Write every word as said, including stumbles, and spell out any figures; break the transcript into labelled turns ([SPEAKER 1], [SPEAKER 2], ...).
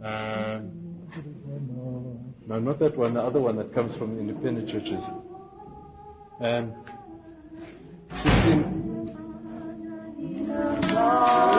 [SPEAKER 1] No, not that one, the other one that comes from independent churches. Um, Sisim.